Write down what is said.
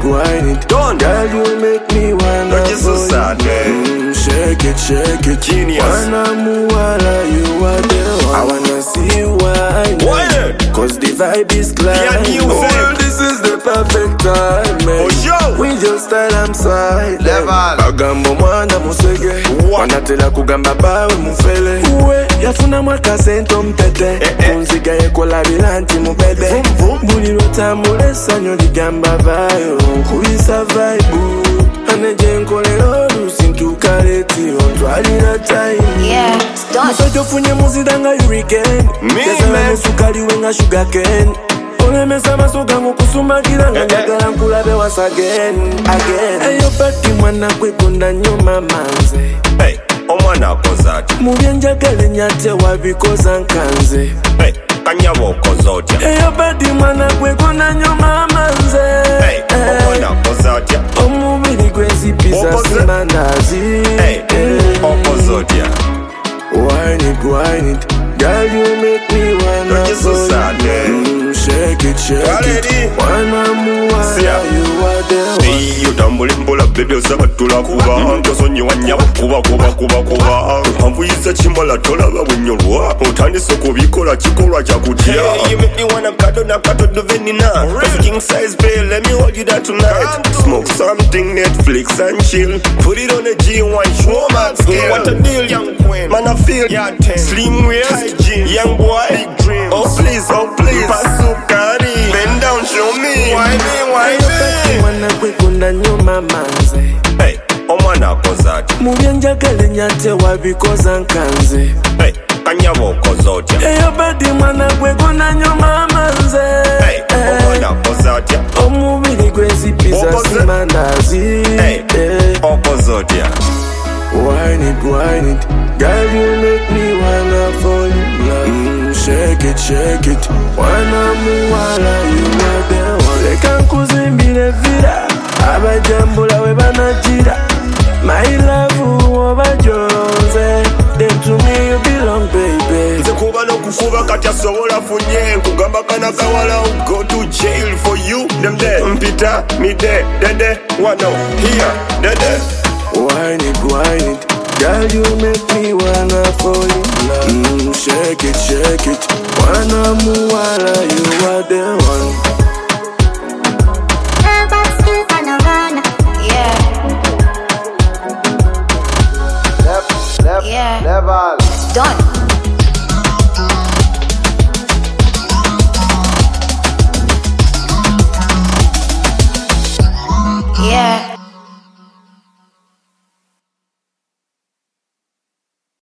whine it. Done. Girl, you make me wanna Don't get so fall sad, in. Shake it. Genius. Wanna muwala, you are the one. I wanna see you whine. Whine. Cause the vibe is climbing. Oh, this is the perfect time, man. Oh, yo. With your style, I'm silent. Level. Agambo mwana musege. Wanatela kugamba bawe mufele. Uwe, yafuna mwaka sento mpete. Kunziga yekola bilanti mubebe. Buliro tamule sanyo ligamba vayo. Kuisa vibe. Aneje nkolero lusintukaleti. Ontwalira time. Yeah, stop. Musojo funye muzidanga hurricane. Kesala musukali wenga sugar cane. Olemesa masoga ngokusumagira njagala nkulabe once again. Eyo pati mwana kwekunda nyuma manze. Hey, omwana akoze ati. Mubye njagala nyate wabikoza nkanze. Hey, kanyabo okoze otya. Eyo pati mwana kwekunda nyuma manze. Hey, omwana akoze atya. Omubiri gwezipisa simandazi. Hey, okoze otya. Whine it. Girl, you make me wanna Don't get so fall sad, in. Shake it. Wanna muwala, you are the one. Hey, utambule mpola baby osabatula kuba. Ntosonyiwa nyabo kuba. Mpamvuyisa chimala tolaba bunyolwa. Otandise kubikola kikolwa kyakutya. Hey, you make me wanna cuddle the venina. Cause king size babe, let me hold you down tonight. Smoke something, Netflix and chill. Put it on a G1 Schwarman scale. What a deal, young queen. Man, I feel slim waist, young boy, big dreams. Oh please, Pasukari. Bend down, show me. Why me? Wanna kwekunda nyuma manze. Hey, omwana akoze ati. Mubye njagala nyate wabikoza nkanze. Hey, kanyabo okoze otya. Eyo badi mwana kwekunda nyuma manze. Hey, omwana akoze atya. Omubiri gwezipisa simandazi. Hey, okoze otya. Whine it. Girl, you make me wanna fall in love. Shake it. Wanna muwala, you are the one. Leka nkuzimbire vira. Abajambula we banajira. My love, obajonze. Then to me you belong, baby. Nze kuba nokukuba kati asobola funye. Nkugamba kana kawala go to jail for you. Them there, mpita, me there, dede, wano, here, dede. Whine it. Girl, you make me wanna fall in love. Shake it. Wanna muwala, you are the one.